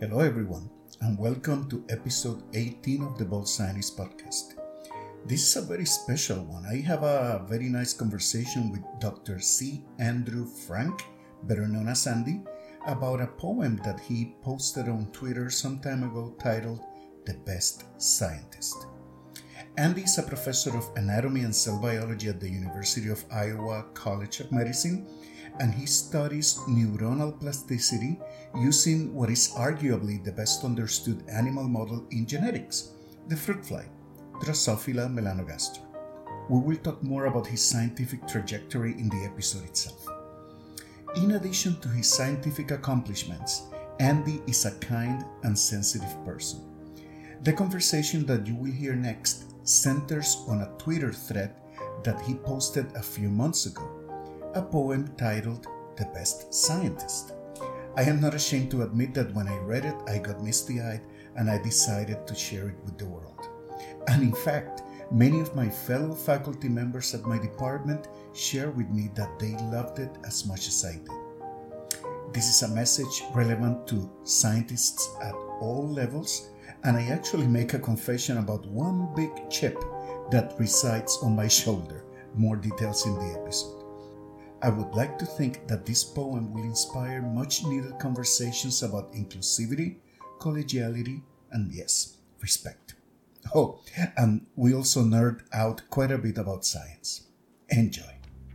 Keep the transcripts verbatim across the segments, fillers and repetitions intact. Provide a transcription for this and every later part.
Hello everyone, and welcome to episode eighteen of the Bold Scientist podcast. This is a very special one. I have a very nice conversation with Doctor C. Andrew Frank, better known as Andy, about a poem that he posted on Twitter some time ago titled The Best Scientist. Andy is a professor of anatomy and cell biology at the University of Iowa College of Medicine, and he studies neuronal plasticity using what is arguably the best understood animal model in genetics, the fruit fly, Drosophila melanogaster. We will talk more about his scientific trajectory in the episode itself. In addition to his scientific accomplishments, Andy is a kind and sensitive person. The conversation that you will hear next centers on a Twitter thread that he posted a few months ago, a poem titled The Best Scientist. I am not ashamed to admit that when I read it, I got misty-eyed and I decided to share it with the world. And in fact, many of my fellow faculty members at my department share with me that they loved it as much as I did. This is a message relevant to scientists at all levels, and I actually make a confession about one big chip that resides on my shoulder. More details in the episode. I would like to think that this poem will inspire much needed conversations about inclusivity, collegiality, and yes, respect. Oh, and we also nerd out quite a bit about science. Enjoy.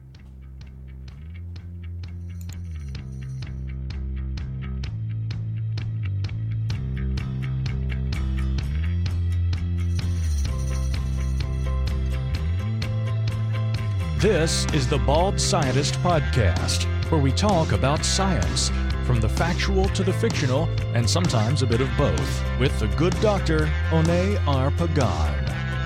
This is the Bald Scientist Podcast, where we talk about science, from the factual to the fictional, and sometimes a bit of both, with the good doctor, Onay R. Pagan.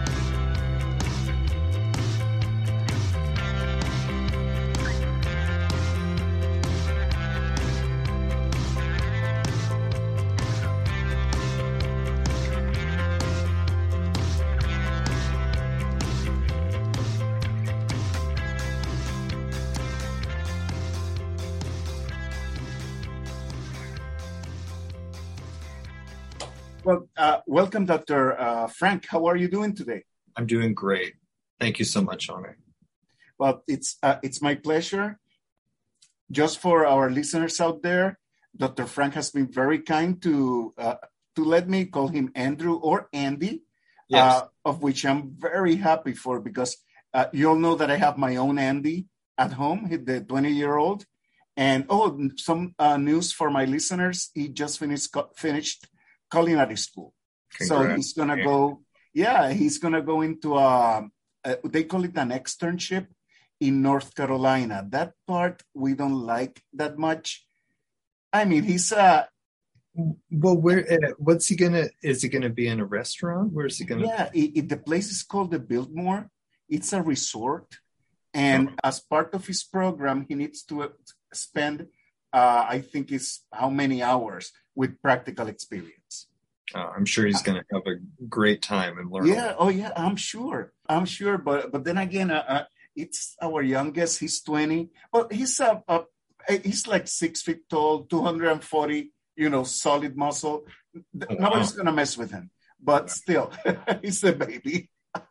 Well, uh, welcome, Doctor Uh, Frank. How are you doing today? I'm doing great. Thank you so much, Onay. Well, it's uh, it's my pleasure. Just for our listeners out there, Doctor Frank has been very kind to uh, to let me call him Andrew or Andy, Yes. uh, of which I'm very happy for, because uh, you all know that I have my own Andy at home, the twenty-year-old. And oh, some uh, news for my listeners. He just finished finished culinary school. Congrats. So he's going to go, yeah, he's going to go into a, a, they call it an externship in North Carolina. That part we don't like that much. I mean, he's uh Well, where? Uh, what's he gonna? Is he gonna be in a restaurant? Where is he gonna? yeah, it, it, the place is called the Biltmore. It's a resort. And Oh. as part of his program, he needs to uh, spend, uh, I think it's how many hours with practical experience. Uh, I'm sure he's gonna have a great time and learn. Yeah. Oh, yeah. I'm sure. I'm sure. But but then again, uh, uh, it's our youngest. He's twenty. Well, he's a, a he's like six feet tall, two hundred forty. You know, solid muscle. Oh, wow. Nobody's gonna mess with him. But still, he's a baby.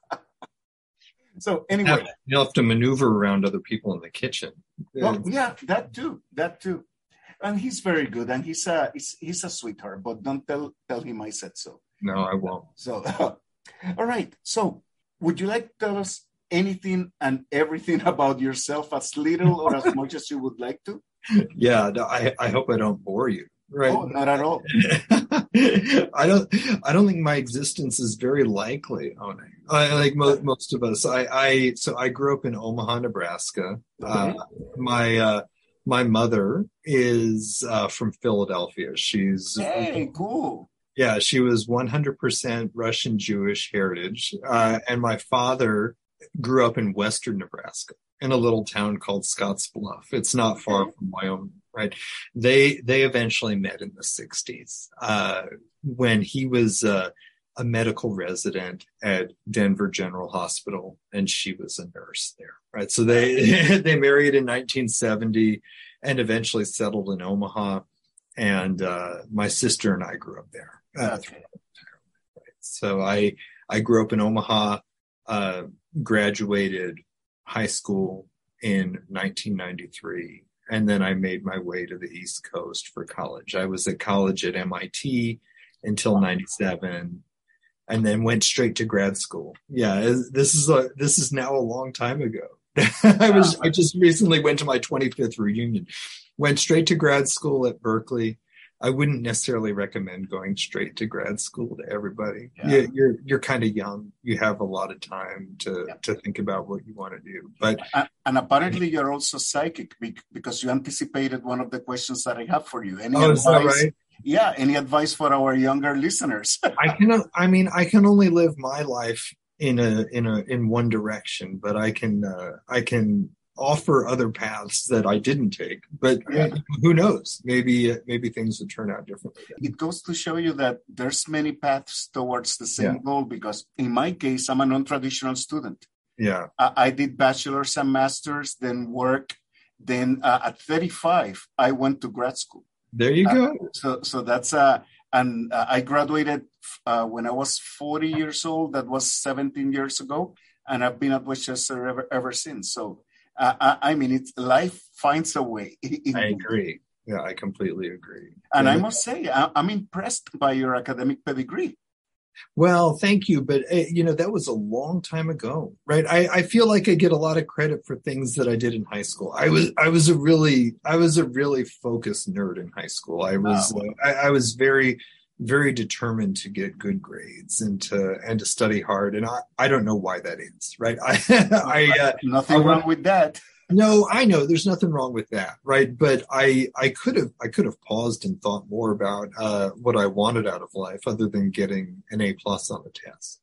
So anyway, You'll have to maneuver around other people in the kitchen. well, yeah, that too. That too. And he's very good. And he's a he's, he's a sweetheart. But don't tell tell him I said so. No, I won't. So, all right. So, would you like to tell us anything and everything about yourself, as little or as much as you would like to? Yeah, no, I I hope I don't bore you. Right. Oh, not at all. I don't. I don't think my existence is very likely. Onay. I, like mo- most of us. I, I. So I grew up in Omaha, Nebraska. Okay. Uh, my uh, my mother is uh, from Philadelphia. She's Hey, cool. yeah. She was one hundred percent Russian Jewish heritage, uh, and my father grew up in Western Nebraska in a little town called Scottsbluff. It's not far Okay. from Wyoming. Right. They they eventually met in the sixties uh, when he was uh, a medical resident at Denver General Hospital and she was a nurse there. Right. So they they married in nineteen seventy and eventually settled in Omaha. and uh, my sister and I grew up there. Uh, Okay. So I I grew up in Omaha, uh, graduated high school in nineteen ninety-three, and then I made my way to the East Coast for college. I was at college at M I T until ninety-seven, and then went straight to grad school. Yeah, this is a this is now a long time ago. I was I just recently went to my twenty-fifth reunion. Went straight to grad school at Berkeley. I wouldn't necessarily recommend going straight to grad school to everybody. Yeah. You, you're you're kind of young. You have a lot of time to Yeah. to think about what you want to do. But And, and apparently you're also psychic bec- because you anticipated one of the questions that I have for you. Any oh, advice? is that right? Yeah, any advice for our younger listeners? I can. I mean, I can only live my life in a in a in one direction, but I can uh, I can offer other paths that I didn't take. But Yeah. who knows? Maybe uh, maybe things would turn out differently. It goes to show you that there's many paths towards the same Yeah. goal, because in my case, I'm a non-traditional student. Yeah. I, I did bachelor's and master's, then work. Then uh, at thirty-five, I went to grad school. There you go. So, so that's uh, and uh, I graduated uh, when I was forty years old. That was seventeen years ago, and I've been at Westchester ever ever since. So, uh, I, I mean, it's life finds a way. I agree. Yeah, I completely agree. And yeah. I must say, I, I'm impressed by your academic pedigree. Well, thank you. But, uh, you know, that was a long time ago, right? I, I feel like I get a lot of credit for things that I did in high school. I was, I was a really, I was a really focused nerd in high school. I was, Oh. uh, I, I was very, very determined to get good grades and to, and to study hard. And I, I don't know why that is, right? I, I, uh, Nothing I wrong want- with that. No, I know there's nothing wrong with that, right? But I, I could have, I could have paused and thought more about uh, what I wanted out of life, other than getting an A plus on the test,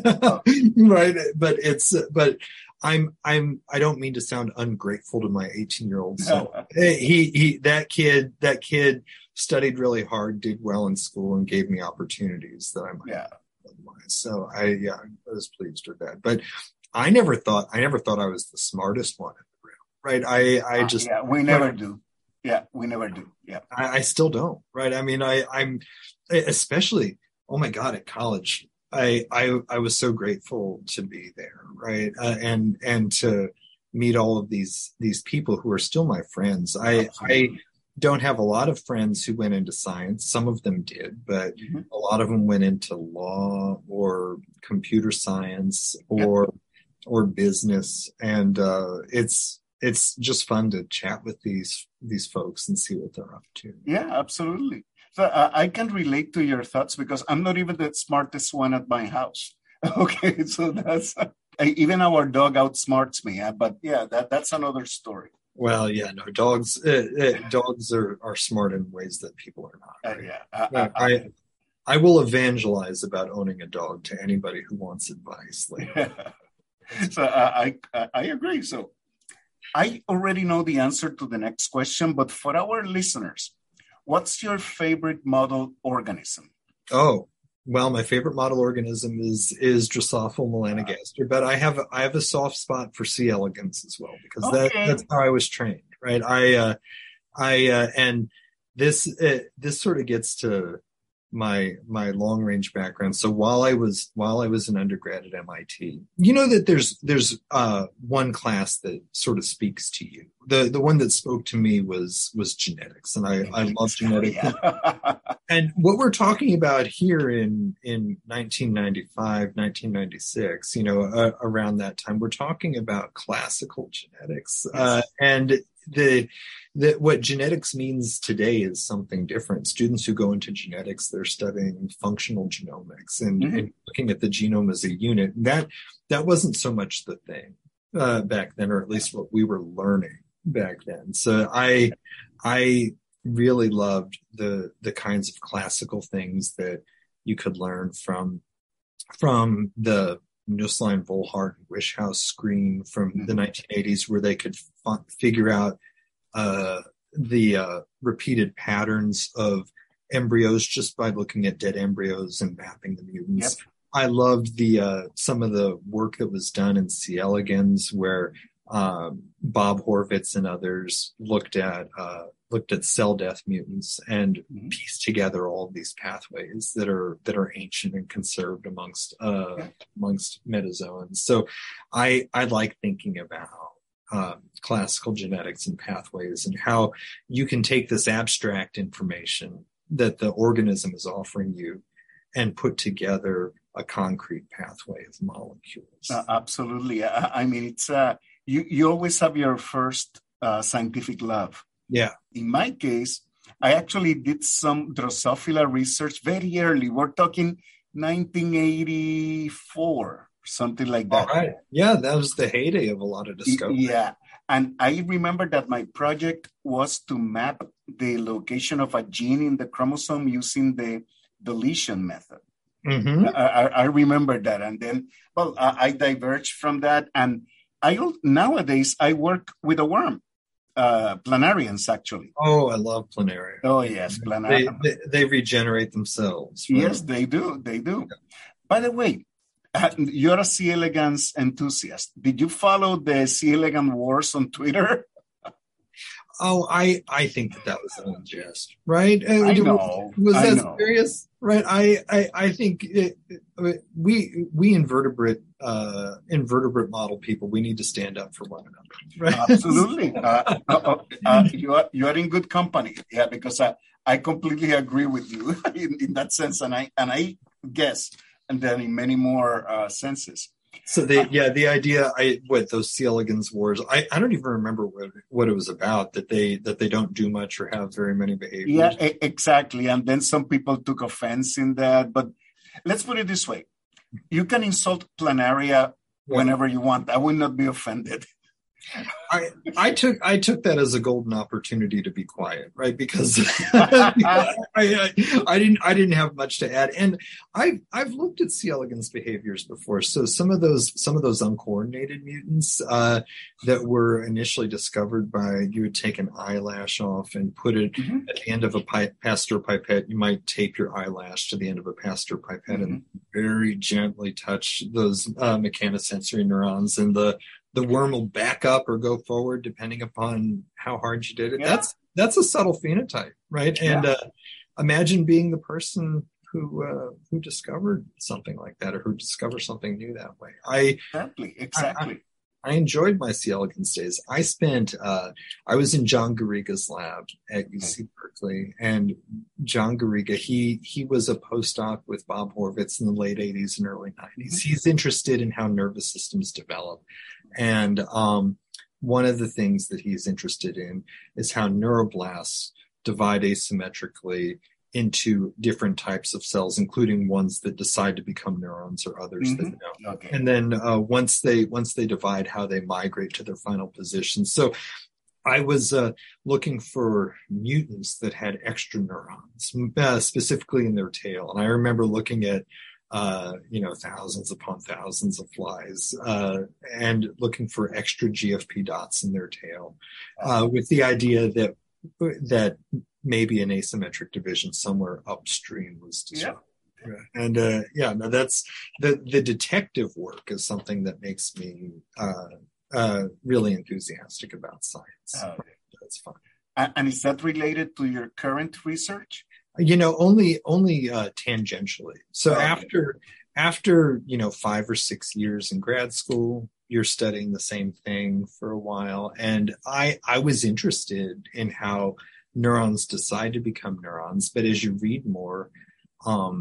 right? But it's, but I'm, I'm, I don't mean to sound ungrateful to my eighteen year old self. he, he, that kid, that kid studied really hard, did well in school, and gave me opportunities that I might Yeah. have otherwise. So I, yeah, I was pleased with that. But I never thought, I never thought I was the smartest one. Right. I, I just, yeah, we never do. Yeah, we never do. Yeah. I, I still don't. Right. I mean, I, I'm especially, oh my God, at college, I, I, I was so grateful to be there. Right. Uh, and, and to meet all of these, these people who are still my friends. I, I don't have a lot of friends who went into science. Some of them did, but Mhm. a lot of them went into law or computer science or, yep. or business. And, uh, it's, it's just fun to chat with these these folks and see what they're up to. Yeah, absolutely. So uh, I can relate to your thoughts because I'm not even the smartest one at my house. Okay, so that's uh, even our dog outsmarts me. Uh, but yeah, that that's another story. Well, yeah, no, dogs uh, uh, dogs are, are smart in ways that people are not. Uh, Right? yeah, uh, Yeah, uh, I I will evangelize about owning a dog to anybody who wants advice later. so uh, I I I agree. So. I already know the answer to the next question, but for our listeners, what's your favorite model organism? Oh, well, my favorite model organism is is Drosophila melanogaster, but I have I have a soft spot for C. elegans as well, because that, Okay. that's how I was trained, right? I uh, I uh, and this uh, this sort of gets to my my long range background. So while I was while I was an undergrad at M I T, you know that there's there's uh, one class that sort of speaks to you. The the one that spoke to me was was genetics, and I I love genetics. Yeah. And what we're talking about here in in nineteen ninety-five, nineteen ninety-six, you know, uh, around that time, we're talking about classical genetics, uh, and the that what genetics means today is something different. Students who go into genetics, they're studying functional genomics and, Mhm. and looking at the genome as a unit. That that wasn't so much the thing uh, back then, or at least what we were learning back then. So I I really loved the the kinds of classical things that you could learn from from the Nusslein, Volhard, and Wischhaus screen from Mhm. the nineteen eighties, where they could f- figure out uh, the uh, repeated patterns of embryos just by looking at dead embryos and mapping the mutants. Yep. I loved the uh, some of the work that was done in C. elegans, where um, Bob Horvitz and others looked at uh, looked at cell death mutants and Mhm. pieced together all of these pathways that are that are ancient and conserved amongst uh, Yeah. amongst metazoans. So I I like thinking about um, classical genetics and pathways and how you can take this abstract information that the organism is offering you and put together a concrete pathway of molecules. Uh, absolutely. I, I mean, it's uh, you. You always have your first uh, scientific love. Yeah. In my case, I actually did some Drosophila research very early. We're talking nineteen eighty-four, something like that. All right. Yeah, that was the heyday of a lot of discovery. Yeah. And I remember that my project was to map the location of a gene in the chromosome using the deletion method. Mm-hmm. I, I, I remember that. And then, well, I, I diverged from that. And I nowadays, I work with a worm, uh, planarians, actually. Oh, I love planaria. Oh, yes, They, planarians. they, they regenerate themselves. Right? Yes, they do. They do. By the way, uh, you're a C. elegans enthusiast. Did you follow the C. elegans wars on Twitter? Oh, I, I think that that was an jest, right? Uh, I was- know. Was I that know. serious? Right. I, I, I think it, it, we, we invertebrate, uh, invertebrate model people, we need to stand up for one another. Right. Absolutely. Uh, uh, uh, you are you are in good company. Yeah, because I, I completely agree with you in, in that sense, and I and I guess, and then in many more uh, senses. So they, yeah, the idea, I, what those C. elegans wars, I, I don't even remember what, what it was about, that they, that they don't do much or have very many behaviors. Yeah, e- exactly. And then some people took offense in that. But let's put it this way: you can insult planaria whenever you want. I would not be offended. I, I took I took that as a golden opportunity to be quiet, right? Because I, I, I didn't I didn't have much to add, and I've I've looked at C. elegans behaviors before. So some of those some of those uncoordinated mutants uh, that were initially discovered by, you would take an eyelash off and put it Mhm. at the end of a pi- Pasteur pipette. You might tape your eyelash to the end of a Pasteur pipette Mhm. and very gently touch those uh, mechanosensory neurons, and the the worm will back up or go forward depending upon how hard you did it. Yeah. That's that's a subtle phenotype, right? And uh, imagine being the person who uh, who discovered something like that, or who discovered something new that way. I Exactly. Exactly. I enjoyed my C. elegans days. I spent uh, I was in John Garriga's lab at U C Berkeley, and John Garriga, he he was a postdoc with Bob Horvitz in the late eighties and early nineties. Mhm. He's interested in how nervous systems develop. And um, one of the things that he's interested in is how neuroblasts divide asymmetrically into different types of cells, including ones that decide to become neurons or others that Mhm. don't. Okay. And then uh, once they once they divide, how they migrate to their final position. So I was uh, looking for mutants that had extra neurons, uh, specifically in their tail. And I remember looking at Uh, you know, thousands upon thousands of flies, uh, and looking for extra G F P dots in their tail, uh, with the idea that that maybe an asymmetric division somewhere upstream was disrupted. Yeah. And uh, yeah, no, that's the the detective work is something that makes me uh, uh, really enthusiastic about science. Oh. That's fun. And, and is that related to your current research? You know, only only uh, tangentially. So Okay. after after you know five or six years in grad school, you're studying the same thing for a while, and I I was interested in how neurons decide to become neurons. But as you read more, um,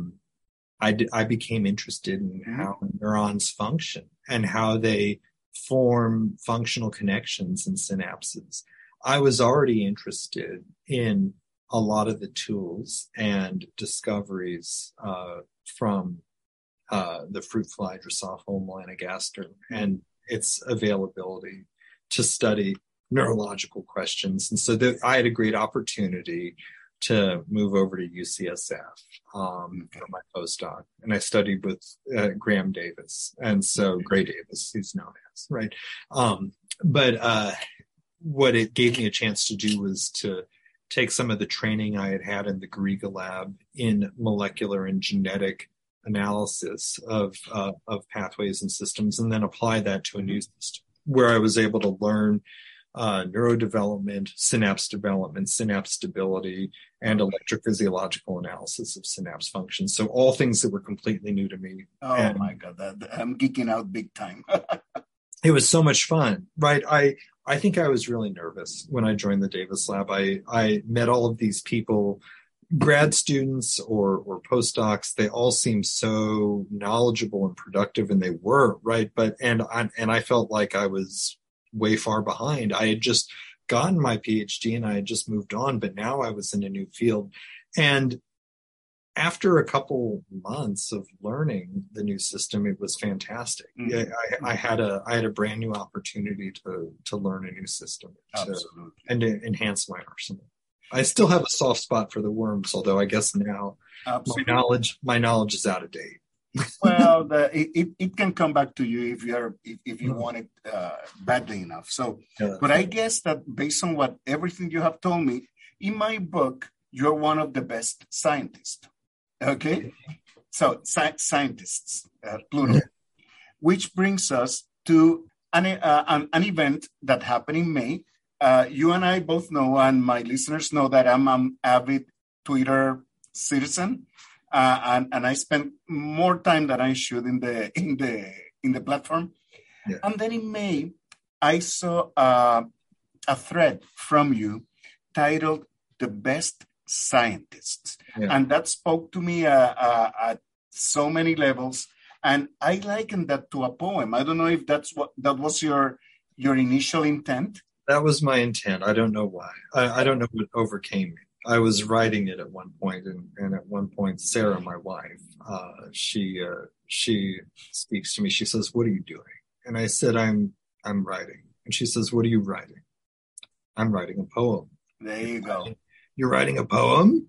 I d- I became interested in Mhm. how neurons function and how they form functional connections and synapses. I was already interested in a lot of the tools and discoveries uh, from uh, the fruit fly Drosophila melanogaster and its availability to study neurological questions. And so the, I had a great opportunity to move over to U C S F um, Okay. for my postdoc. And I studied with uh, Graham Davis. And so Gray Davis, he's known as, right? Um, but uh, what it gave me a chance to do was to take some of the training I had had in the Garriga lab in molecular and genetic analysis of uh, of pathways and systems, and then apply that to a new system where I was able to learn uh, neurodevelopment, synapse development, synapse stability, and electrophysiological analysis of synapse function. So all things that were completely new to me. Oh and my God, that, I'm geeking out big time. It was so much fun, right? I, I think I was really nervous when I joined the Davis Lab. I, I met all of these people, grad students or, or postdocs. They all seemed so knowledgeable and productive, and they were, right? But, and I, and I felt like I was way far behind. I had just gotten my PhD and I had just moved on, but now I was in a new field. And after a couple months of learning the new system, it was fantastic. Mm-hmm. I, I had a I had a brand new opportunity to to learn a new system to, and to enhance my arsenal. I still have a soft spot for the worms, although I guess now Absolutely. my knowledge my knowledge is out of date. Well, the, it it can come back to you if you're if, if you mm-hmm. want it uh, badly enough. So, yeah, but I guess that based on what everything you have told me, in my book, you're one of the best scientists. Okay, so sci- scientists, uh, plural, which brings us to an, uh, an, an event that happened in May. Uh, you and I both know, and my listeners know, that I'm an avid Twitter citizen, uh, and, and I spend more time than I should in the in the in the platform. Yeah. And then in May, I saw uh, a thread from you titled "The Best Scientists," yeah. and that spoke to me uh, uh, at so many levels, and I likened that to a poem. I don't know if that's what that was your your initial intent. That was my intent. I don't know why. I, I don't know what overcame me. I was writing it at one point, and, and at one point, Sarah, my wife, uh, she uh, she speaks to me. She says, "What are you doing?" And I said, "I'm I'm writing." And she says, "What are you writing?" "I'm writing a poem." There you go. "You're writing a poem?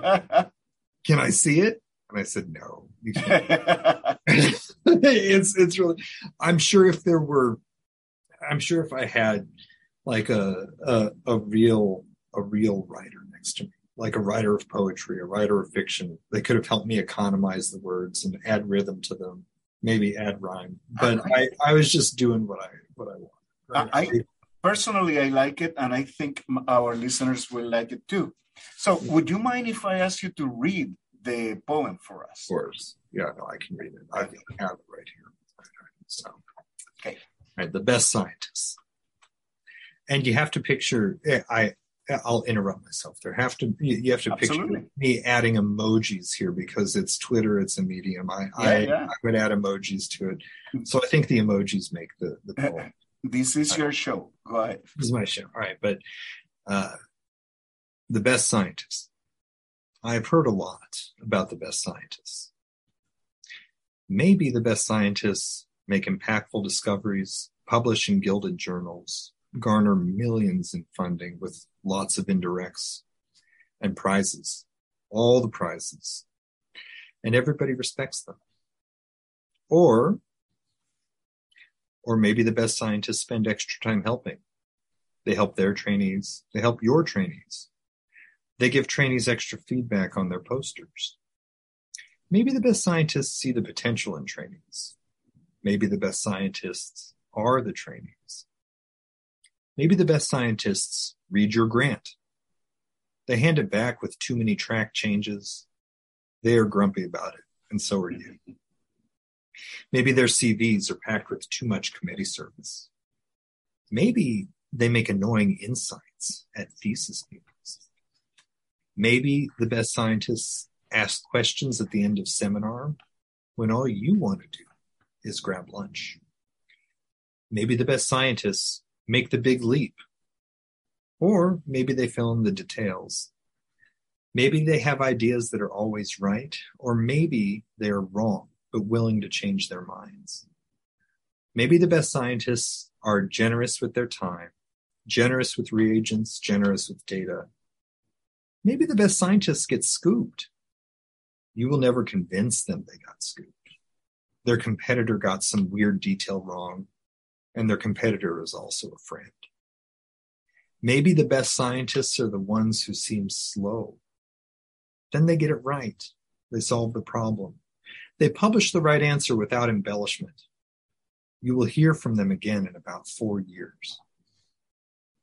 Can I see it?" And I said, "No, you can't." it's it's really. I'm sure if there were, I'm sure if I had like a a, a real a real writer next to me, like a writer of poetry, a writer of fiction, they could have helped me economize the words and add rhythm to them, maybe add rhyme. But I, I was just doing what I what I wanted. Right? I, I personally I like it, and I think our listeners will like it too. So, would you mind if I ask you to read the poem for us? Of course. Yeah, no, I can read it. I have it right here. So, okay. Right, the best scientists. And you have to picture. I. I'll interrupt myself. There have to. You have to Absolutely. picture me adding emojis here because it's Twitter. It's a medium. I. Yeah, I, yeah. I would add emojis to it. So I think the emojis make the the poem. This is your show. Go ahead. This is my show. All right, but. Uh, The best scientists. I have heard a lot about the best scientists. Maybe the best scientists make impactful discoveries, publish in gilded journals, garner millions in funding with lots of indirects and prizes, all the prizes, and everybody respects them. Or, or maybe the best scientists spend extra time helping. They help their trainees. They help your trainees. They give trainees extra feedback on their posters. Maybe the best scientists see the potential in trainees. Maybe the best scientists are the trainees. Maybe the best scientists read your grant. They hand it back with too many track changes. They are grumpy about it, and so are you. Maybe their C Vs are packed with too much committee service. Maybe they make annoying insights at thesis meetings. Maybe the best scientists ask questions at the end of seminar when all you want to do is grab lunch. Maybe the best scientists make the big leap. Or maybe they fill in the details. Maybe they have ideas that are always right, or maybe they're wrong, but willing to change their minds. Maybe the best scientists are generous with their time, generous with reagents, generous with data. Maybe the best scientists get scooped. You will never convince them they got scooped. Their competitor got some weird detail wrong, and their competitor is also a friend. Maybe the best scientists are the ones who seem slow. Then they get it right. They solve the problem. They publish the right answer without embellishment. You will hear from them again in about four years.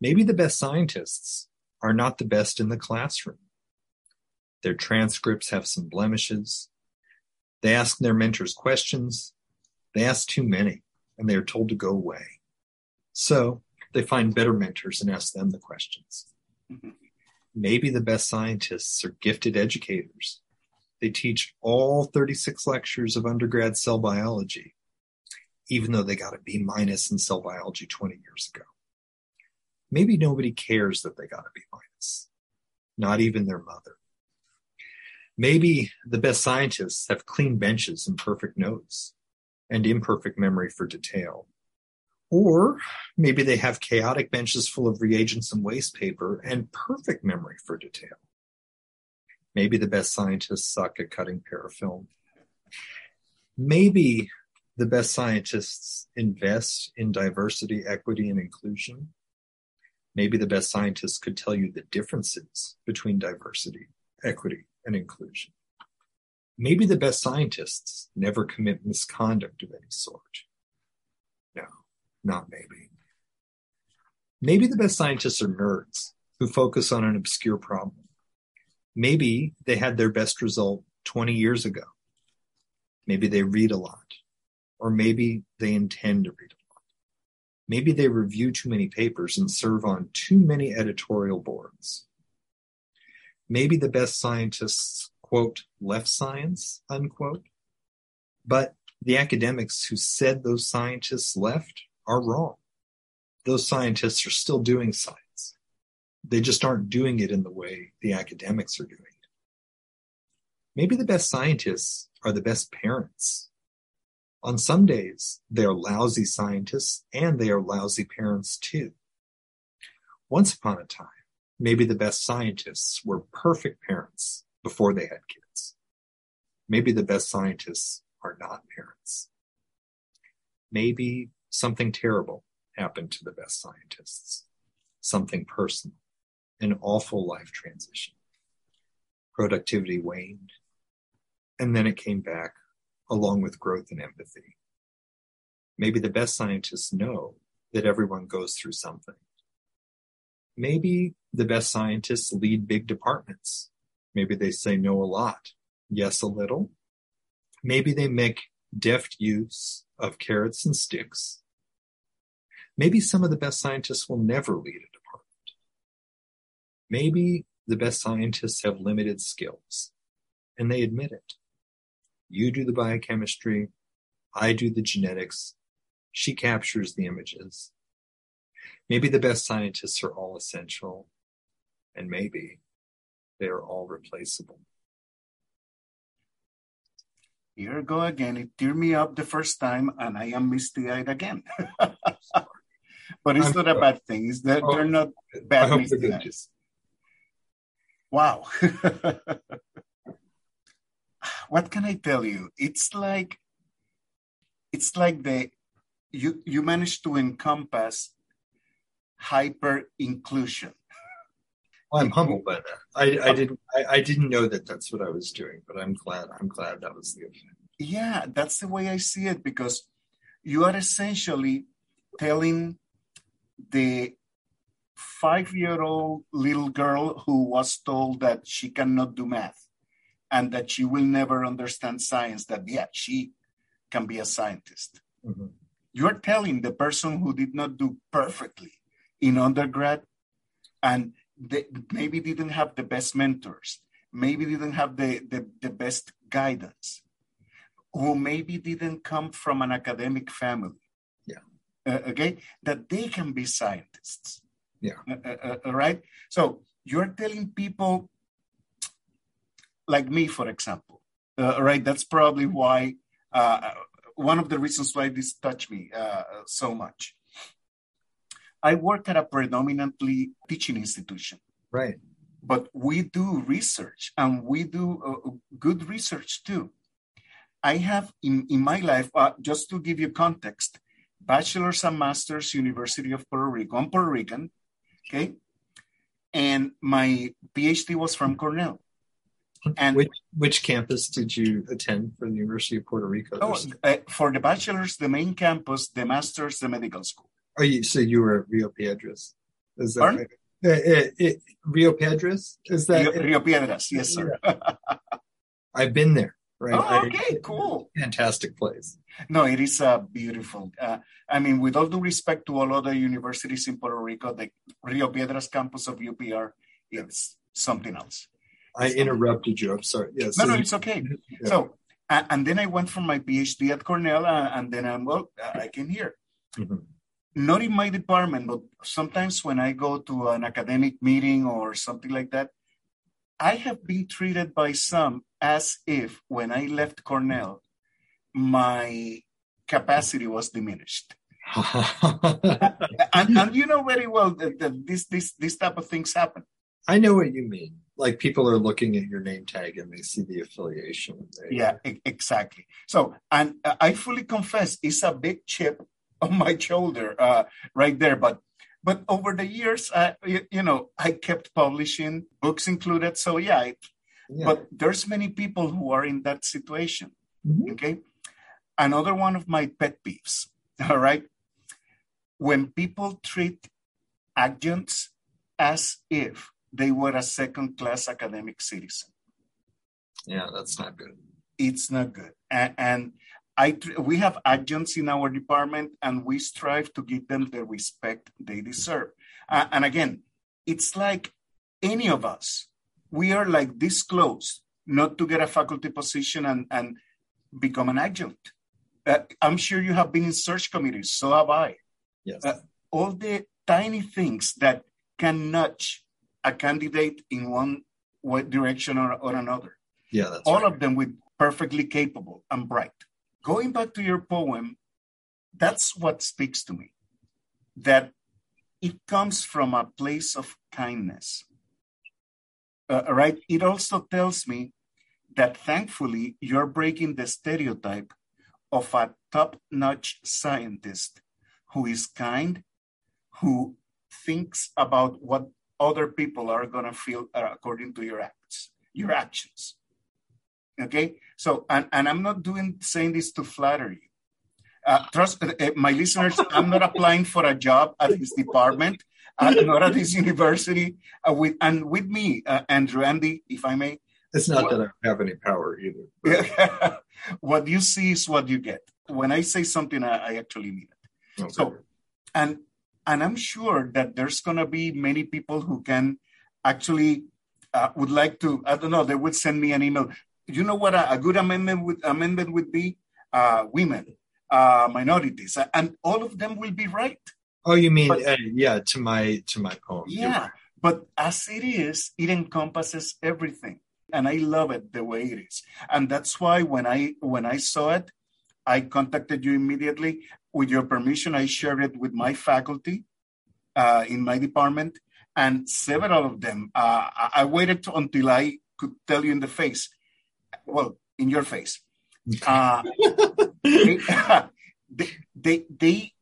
Maybe the best scientists are not the best in the classroom. Their transcripts have some blemishes. They ask their mentors questions. They ask too many, and they are told to go away. So they find better mentors and ask them the questions. Mm-hmm. Maybe the best scientists are gifted educators. They teach all thirty-six lectures of undergrad cell biology, even though they got a B minus in cell biology twenty years ago. Maybe nobody cares that they got a B minus, not even their mother. Maybe the best scientists have clean benches and perfect notes and imperfect memory for detail. Or maybe they have chaotic benches full of reagents and waste paper and perfect memory for detail. Maybe the best scientists suck at cutting parafilm. Maybe the best scientists invest in diversity, equity, and inclusion. Maybe the best scientists could tell you the differences between diversity, equity, and inclusion. Maybe the best scientists never commit misconduct of any sort. No, not maybe. Maybe the best scientists are nerds who focus on an obscure problem. Maybe they had their best result twenty years ago. Maybe they read a lot, or maybe they intend to read a lot. Maybe they review too many papers and serve on too many editorial boards. Maybe the best scientists, quote, left science, unquote. But the academics who said those scientists left are wrong. Those scientists are still doing science. They just aren't doing it in the way the academics are doing it. Maybe the best scientists are the best parents. On some days, they are lousy scientists and they are lousy parents too. Once upon a time, maybe the best scientists were perfect parents before they had kids. Maybe the best scientists are not parents. Maybe something terrible happened to the best scientists. Something personal, an awful life transition. Productivity waned, and then it came back along with growth and empathy. Maybe the best scientists know that everyone goes through something. Maybe the best scientists lead big departments. Maybe they say no a lot, yes a little. Maybe they make deft use of carrots and sticks. Maybe some of the best scientists will never lead a department. Maybe the best scientists have limited skills, and they admit it. You do the biochemistry, I do the genetics, she captures the images. Maybe the best scientists are all essential, and maybe they are all replaceable. Here I go again. It teared me up the first time, and I am misty-eyed again. But it's I'm not sorry. a bad thing. It's that oh, they're not bad misty-eyed. Wow. What can I tell you? It's like it's like the you you managed to encompass hyper inclusion. Well, I'm humbled by that. I, I didn't I, I didn't know that that's what I was doing, but I'm glad I'm glad that was the effect. Yeah, that's the way I see it, because you are essentially telling the five-year-old little girl who was told that she cannot do math and that she will never understand science, that, yeah, she can be a scientist. Mm-hmm. You're telling the person who did not do perfectly in undergrad and they maybe didn't have the best mentors, maybe didn't have the, the, the best guidance, who maybe didn't come from an academic family. Yeah. Uh, okay, that they can be scientists. Yeah. Uh, uh, uh, right. So you're telling people like me, for example, uh, right? That's probably why uh, one of the reasons why this touched me uh, so much. I work at a predominantly teaching institution. Right. But we do research, and we do uh, good research too. I have in, in my life, uh, just to give you context, bachelor's and master's, University of Puerto Rico. I'm Puerto Rican, okay? And my PhD was from Cornell. And which, which campus did you attend for the University of Puerto Rico? Oh, uh, for the bachelor's, the main campus, the master's, the medical school. Oh, you, so you were at Rio Piedras? Is that Pardon? right? It, it, it, Rio Piedras? Is that Rio, it? Rio Piedras, yes, sir. I've been there. Right. Oh, okay, I, cool. Fantastic place. No, it is uh, beautiful. Uh, I mean, with all due respect to all other universities in Puerto Rico, the Rio Piedras campus of U P R is something else. I It's interrupted you. I'm sorry. Yes. No, no, it's okay. Yeah. So, uh, and then I went for my PhD at Cornell, uh, and then I'm, well, I came here. Mm-hmm. Not in my department, but sometimes when I go to an academic meeting or something like that, I have been treated by some as if when I left Cornell, my capacity was diminished. and, and you know very well that, that this, this, this type of things happen. I know what you mean. Like people are looking at your name tag and they see the affiliation. They, yeah, e- exactly. So, and uh, I fully confess, it's a big chip on my shoulder uh, right there. But But over the years, uh, you, you know, I kept publishing, books included. So yeah, I, yeah, but there's many people who are in that situation. Mm-hmm. Okay. Another one of my pet peeves. All right. When people treat adjuncts as if they were a second-class academic citizen. Yeah, that's not good. It's not good. And, and I, we have adjuncts in our department, and we strive to give them the respect they deserve. Uh, and again, it's like any of us. We are like this close not to get a faculty position and, and become an adjunct. Uh, I'm sure you have been in search committees. So have I. Yes. Uh, all the tiny things that can nudge a candidate in one direction or, or another. Yeah, that's all right. of them with perfectly capable and bright. Going back to your poem, that's what speaks to me, that it comes from a place of kindness, uh, right? It also tells me that thankfully you're breaking the stereotype of a top-notch scientist who is kind, who thinks about what other people are going to feel uh, according to your acts, your actions. Okay, so and, and I'm not doing saying this to flatter you. Uh, trust uh, my listeners, I'm not applying for a job at this department, uh, not at this university. Uh, with and with me, uh, Andrew, Andy, if I may. It's not what, that I have any power either. What you see is what you get. When I say something, I, I actually mean it. Okay. So, and and I'm sure that there's gonna be many people who can actually uh, would like to. I don't know. They would send me an email. You know what a, a good amendment would amendment would be? Uh, women, uh, minorities, and all of them will be right. Oh, you mean but, uh, yeah? To my to my poem. Yeah, right. But as it is, it encompasses everything, and I love it the way it is. And that's why when I when I saw it, I contacted you immediately. With your permission, I shared it with my faculty uh, in my department, and several of them. Uh, I waited until I could tell you in the face. Well, in your face. Uh, they, they, they, they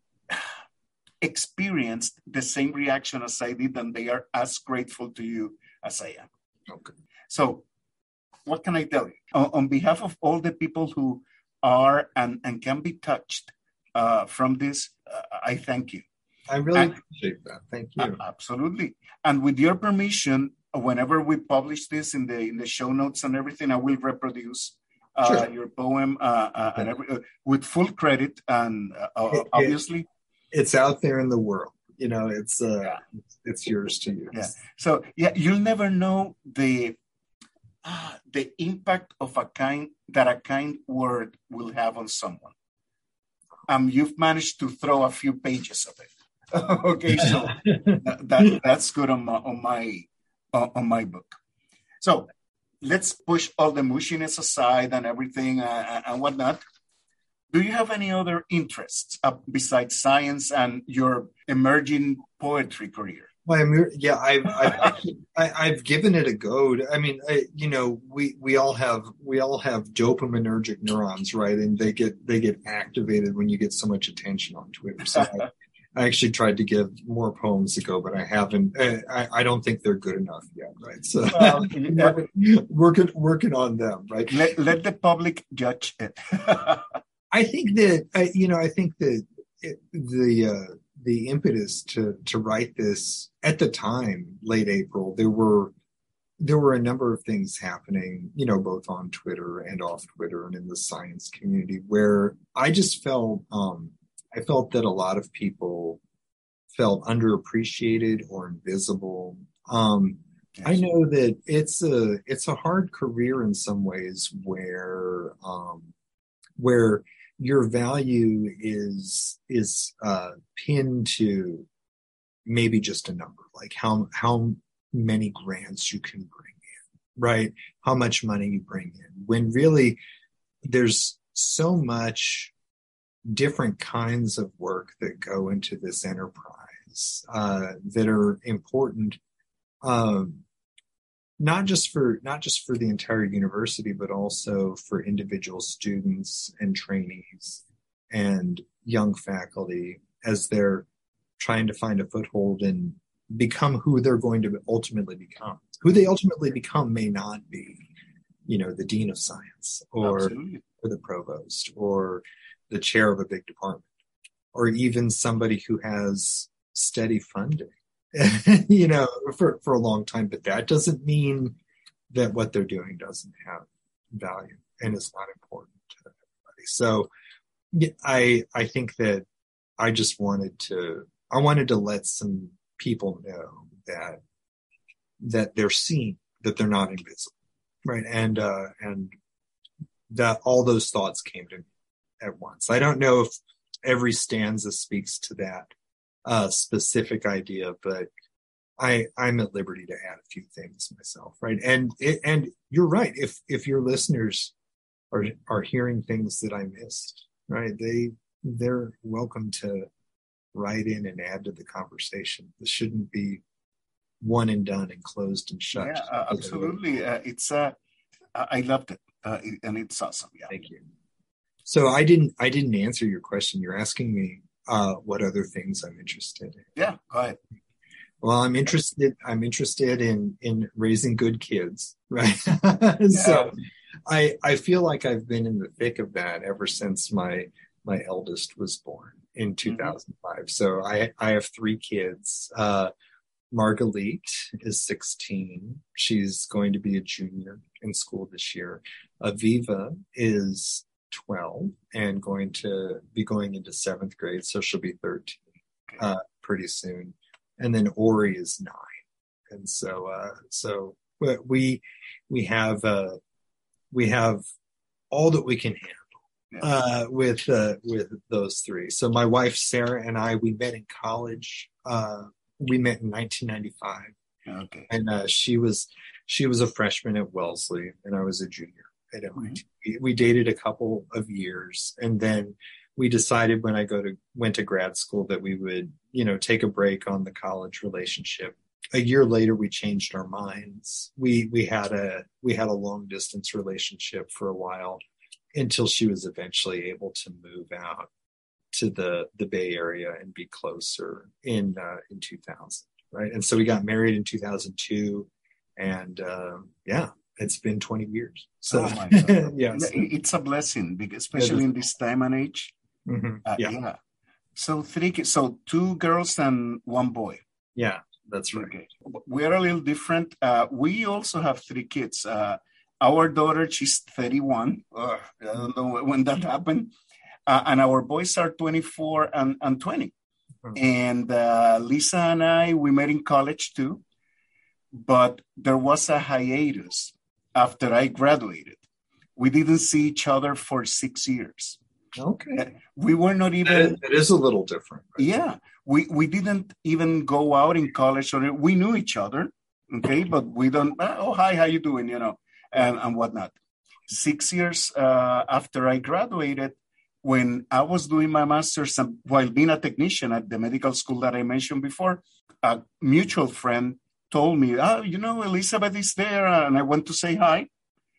experienced the same reaction as I did, and they are as grateful to you as I am. Okay. So what can I tell you? On, on behalf of all the people who are and, and can be touched uh, from this, uh, I thank you. I really and, appreciate that. Thank you. Uh, absolutely. And with your permission, whenever we publish this in the in the show notes and everything, I will reproduce uh, sure. your poem uh, uh, and every, uh, with full credit. And uh, it, obviously, it, it's out there in the world. You know, it's uh, yeah. it's, it's yours to use. Yeah. So yeah, you'll never know the uh, the impact of a kind that a kind word will have on someone. Um, you've managed to throw a few pages of it. Okay, so that, that that's good on my on my. on my book. So let's push all the mushiness aside and everything uh, and whatnot. Do you have any other interests uh, besides science and your emerging poetry career? Well, I'm, yeah, I've I've, I, I've given it a go. I mean, I, you know, we we all have we all have dopaminergic neurons, right? And they get they get activated when you get so much attention on Twitter. So I, I actually tried to give more poems a go, but I haven't. I, I don't think they're good enough yet, right? So well, yeah. working working on them, right? Let, let the public judge it. I think that uh, you know. I think that it, the uh, the impetus to to write this at the time, late April, there were there were a number of things happening, you know, both on Twitter and off Twitter and in the science community, where I just felt um, I felt that a lot of people felt underappreciated or invisible. Um, I know that it's a it's a hard career in some ways, where um, where your value is is uh, pinned to maybe just a number, like how how many grants you can bring in, right? How much money you bring in, when really there's so much different kinds of work that go into this enterprise uh, that are important, um, not just for not just for the entire university, but also for individual students and trainees and young faculty as they're trying to find a foothold and become who they're going to ultimately become. Who they ultimately become may not be, you know, the dean of science or, or the provost or the chair of a big department, or even somebody who has steady funding, you know, for, for a long time. But that doesn't mean that what they're doing doesn't have value and is not important to everybody. So I, I think that I just wanted to, I wanted to let some people know that, that they're seen, that they're not invisible. Right. And, uh, and that all those thoughts came to me at once. I don't know if every stanza speaks to that, uh, specific idea, but I, I'm at liberty to add a few things myself. Right. And, it, and you're right. If, if your listeners are, are hearing things that I missed, right, they, they're welcome to write in and add to the conversation. This shouldn't be one and done and closed and shut. Yeah, uh, absolutely. Uh, it's uh, I loved it, uh, and it's awesome. Yeah. Thank you. So I didn't I didn't answer your question. You're asking me uh, what other things I'm interested in. Yeah, go ahead. Well, I'm interested. I'm interested in in raising good kids, right? Yeah. So I I feel like I've been in the thick of that ever since my my eldest was born in two thousand five. Mm-hmm. So I I have three kids. Uh, Marguerite is sixteen. She's going to be a junior in school this year. Aviva is twelve and going to be going into seventh grade. So she'll be thirteen uh, pretty soon. And then Ori is nine. And so, uh, so we, we have, uh, we have all that we can handle, uh, with, uh, with those three. So my wife, Sarah, and I, we met in college. Uh, we met in nineteen ninety-five. Okay. And, uh, she was, she was a freshman at Wellesley and I was a junior at M I T. Mm-hmm. We dated a couple of years, and then we decided when I go to went to grad school that we would, you know, take a break on the college relationship. A year later, we changed our minds. We we had a we had a long distance relationship for a while until she was eventually able to move out to the the Bay Area and be closer in uh, in two thousand, right? And so we got married in two thousand two, and uh, yeah. It's been twenty years. So, oh my God. Yes. It's a blessing, because especially in this time and age. Mm-hmm. Uh, yeah. yeah. So three kids, so two girls and one boy. Yeah, that's right. Okay. We are a little different. Uh, we also have three kids. Uh, our daughter, she's thirty-one. Uh, I don't know when that happened. Uh, and our boys are twenty-four and, and twenty. Mm-hmm. And uh, Lisa and I, we met in college too. But there was a hiatus after I graduated. We didn't see each other for six years. Okay. We were not even... It is, it is a little different. Right? Yeah. We, we didn't even go out in college. Or we knew each other, okay? But we don't, oh, hi, how you doing, you know, and, and whatnot. Six years uh, after I graduated, when I was doing my master's, while being a technician at the medical school that I mentioned before, a mutual friend told me, oh, you know, Elizabeth is there. And I went to say hi.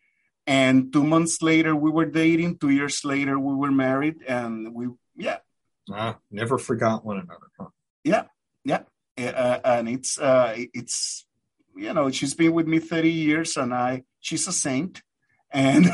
And two months later, we were dating. Two years later, we were married. And we, yeah. Ah, never forgot one another, huh? Yeah, yeah. Uh, and it's, uh, it's, you know, she's been with me thirty years, and I, she's a saint. And,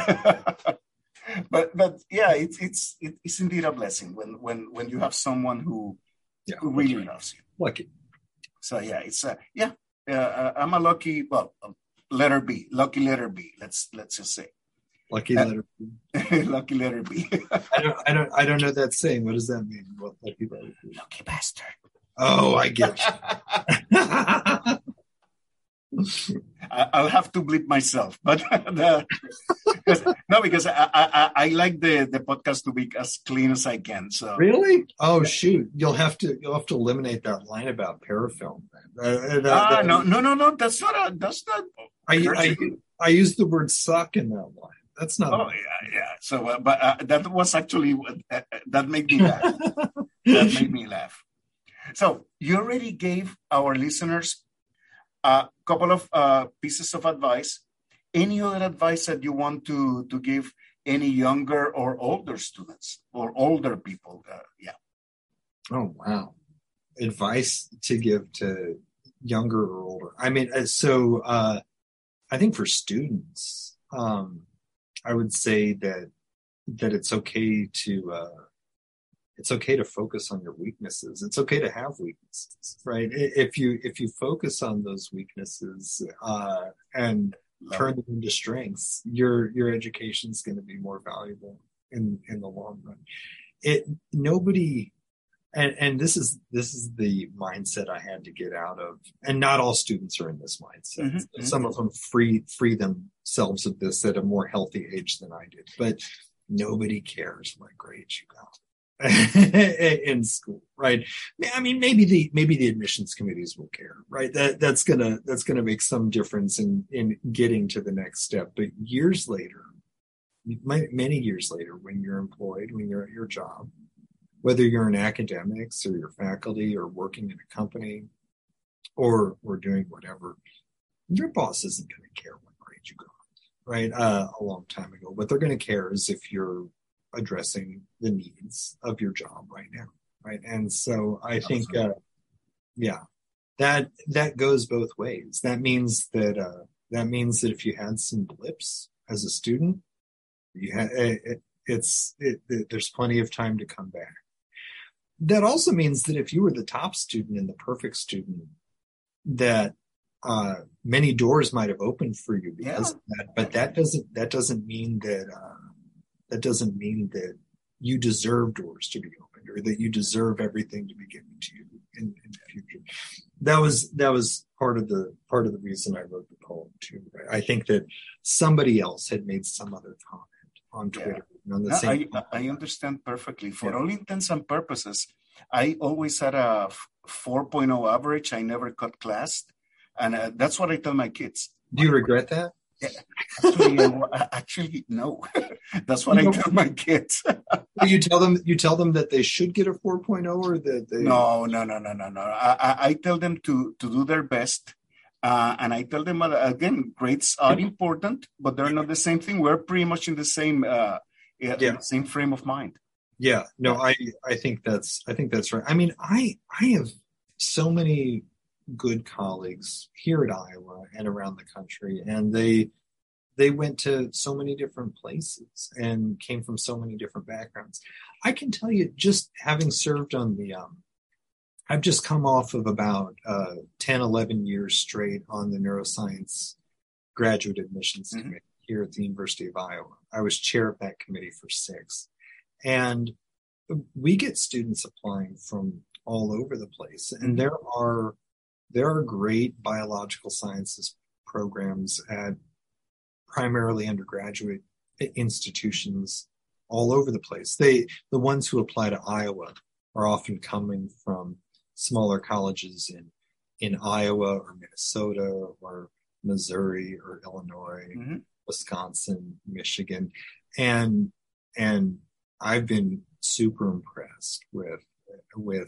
but, but yeah, it's, it's, it's indeed a blessing when, when, when you have someone who, Yeah, who really loves you. Lucky. So yeah, it's uh, yeah. Uh, I'm a lucky. Well, um, letter B, lucky letter B. Let's let's just say lucky uh, letter B. lucky letter B. I don't, I don't, I don't know that saying. What does that mean? What lucky letter B? Lucky bastard. Oh, I get you. I'll have to bleep myself, but the, no, because I, I I like the, the podcast to be as clean as I can. So really, oh shoot, you'll have to you'll have to eliminate that line about parafilm. Uh, that, ah, that, no, no, no, no. That's not a. That's not. I I, I used the word suck in that line. That's not. Oh yeah, yeah. So, uh, but uh, that was actually uh, that made me laugh. That made me laugh. So you already gave our listeners a couple of uh, pieces of advice. Any other advice that you want to, to give any younger or older students or older people? Uh, yeah. Oh, wow. Advice to give to younger or older. I mean, so uh, I think for students, um, I would say that that it's okay to uh, it's okay to focus on your weaknesses. It's okay to have weaknesses, right? If you if you focus on those weaknesses uh, and Love turn it. them into strengths, your your education is going to be more valuable in in the long run. It nobody, and and this is this is the mindset I had to get out of. And not all students are in this mindset. Mm-hmm. Some of them free free themselves of this at a more healthy age than I did. But nobody cares what grades you got in school, right? I mean, maybe the maybe the admissions committees will care, right? That that's gonna that's gonna make some difference in in getting to the next step. But years later, many years later, when you're employed, when you're at your job, whether you're in academics or your faculty or working in a company or or doing whatever, your boss isn't going to care what grade you got, right? Uh, a long time ago. What they're going to care is if you're addressing the needs of your job right now, right? And so I think, uh, yeah, that that goes both ways. That means that uh, that means that if you had some blips as a student, you had it, it's it, it, there's plenty of time to come back. That also means that if you were the top student and the perfect student, that uh, many doors might have opened for you because Yeah. of that. But that doesn't that doesn't mean that. Uh, That doesn't mean that you deserve doors to be opened or that you deserve everything to be given to you in, in the future. That was that was part of the part of the reason I wrote the poem too. Right? I think that somebody else had made some other comment on Twitter. Yeah. On the No, same I, I understand perfectly. For Yeah. all intents and purposes, I always had a four point oh average. I never cut class. And uh, that's what I tell my kids. Do you regret that? Yeah, actually, uh, actually, no. That's what I tell my kids. you tell them you tell them that they should get a four point oh or that they No, no, no, no, no, no. I, I, I tell them to, to do their best. Uh, and I tell them, uh, again, grades are important, but they're not the same thing. We're pretty much in the same uh, Yeah. same frame of mind. Yeah, no, I, I think that's I think that's right. I mean, I I have so many good colleagues here at Iowa and around the country, and they they went to so many different places and came from so many different backgrounds. I can tell you, just having served on the, um, I've just come off of about uh, ten, eleven years straight on the neuroscience graduate admissions Mm-hmm. committee here at the University of Iowa. I was chair of that committee for six. And we get students applying from all over the place. And Mm-hmm. there are there are great biological sciences programs at primarily undergraduate institutions all over the place. They the ones who apply to Iowa are often coming from smaller colleges in in Iowa or Minnesota or Missouri or Illinois, Mm-hmm. Wisconsin, Michigan, and and I've been super impressed with with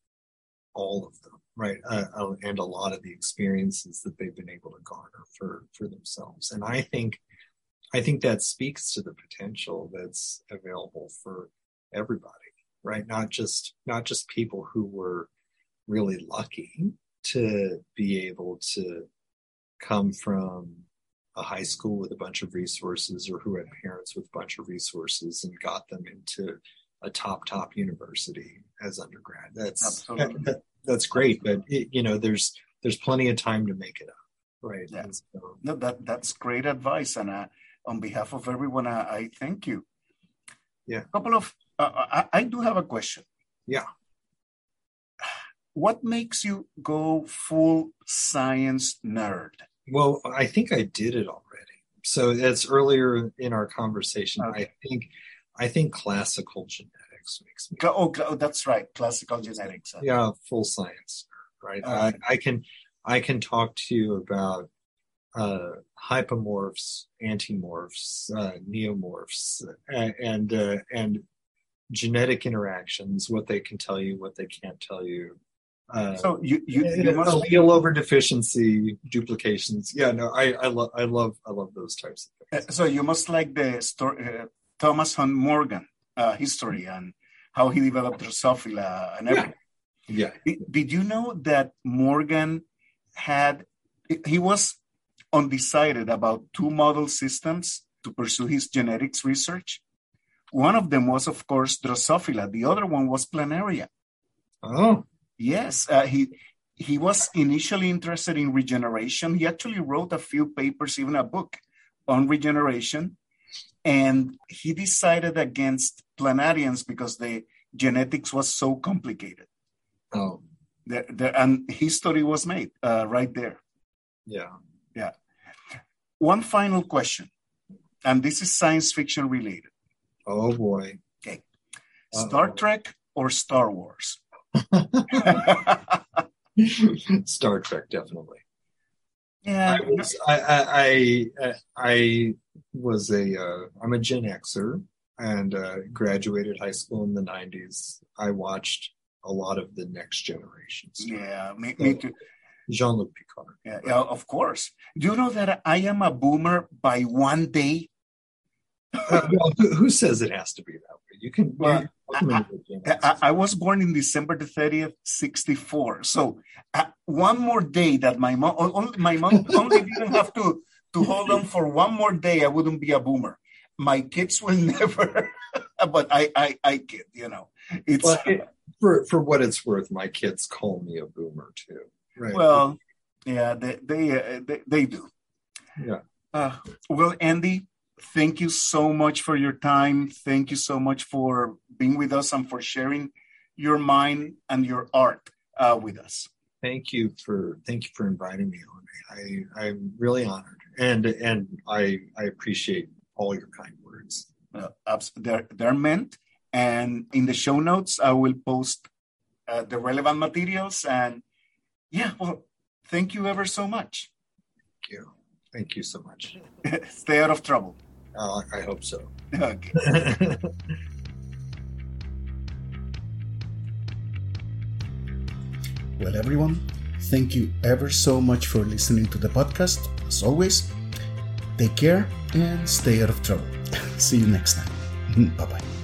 all of them, right? Uh, and a lot of the experiences that they've been able to garner for for themselves. And I think I think that speaks to the potential that's available for everybody, right? Not just not just people who were really lucky to be able to come from a high school with a bunch of resources or who had parents with a bunch of resources and got them into a top, top university as undergrad. That's, Absolutely. that, that's great. But it, you know, there's, there's plenty of time to make it up. Right. Yeah. So, No, that, that's great advice. And uh, on behalf of everyone, I, I thank you. Yeah. A couple of, uh, I, I do have a question. Yeah. What makes you go full science nerd? Well, I think I did it already. So that's earlier in our conversation. Okay. I think, I think classical genetics makes me. Oh, oh, that's right. Classical genetics. Yeah. Full science. Right. Okay. I, I can, I can talk to you about uh, hypomorphs, antimorphs, uh, neomorphs, and and, uh, and genetic interactions, what they can tell you, what they can't tell you. Uh, so you you, you must allele over deficiency, duplications. Yeah, no, I I love I love I love those types of things. So you must like the story, uh, Thomas Hunt Morgan uh, history and how he developed Drosophila and everything. Yeah. Did, did you know that Morgan had he was undecided about two model systems to pursue his genetics research? One of them was, of course, Drosophila. The other one was Planaria. Oh. Yes, uh, he he was initially interested in regeneration. He actually wrote a few papers, even a book on regeneration, and he decided against planarians because the genetics was so complicated. Oh, There, there, and history was made uh, right there. yeah. Yeah. One final question, and this is science fiction related. Oh boy. Okay, Uh-oh. Star Trek or Star Wars? Star Trek, definitely. Yeah, I was, I, I, I, I was a, uh, I'm a Gen Xer and uh, graduated high school in the nineties. I watched a lot of the Next Generation stuff. yeah, me, me too. Jean-Luc Picard. Yeah, yeah, of course. Do you know that I am a boomer by one day? Uh, well, who, who says it has to be that way? You can. Well, you can I, I, I was born in December the thirtieth, sixty-four. So uh, one more day that my mom, only, my mom only didn't have to, to hold on for one more day, I wouldn't be a boomer. My kids will never, but I, I, I kid, you know. It's well, it, for for what it's worth, my kids call me a boomer too. Right. Well, yeah, they they uh, they, they do. Yeah. Uh, well, Andy, thank you so much for your time. Thank you so much for being with us and for sharing your mind and your art uh, with us. Thank you for thank you for inviting me on. I I'm really honored, and and I I appreciate all your kind words. Uh, they're they're meant, and in the show notes I will post uh, the relevant materials. And yeah, well, thank you ever so much. Thank you. Thank you so much. Stay out of trouble. Uh, I hope so. Okay. Well, everyone, thank you ever so much for listening to the podcast. As always, take care and stay out of trouble. See you next time. Bye-bye.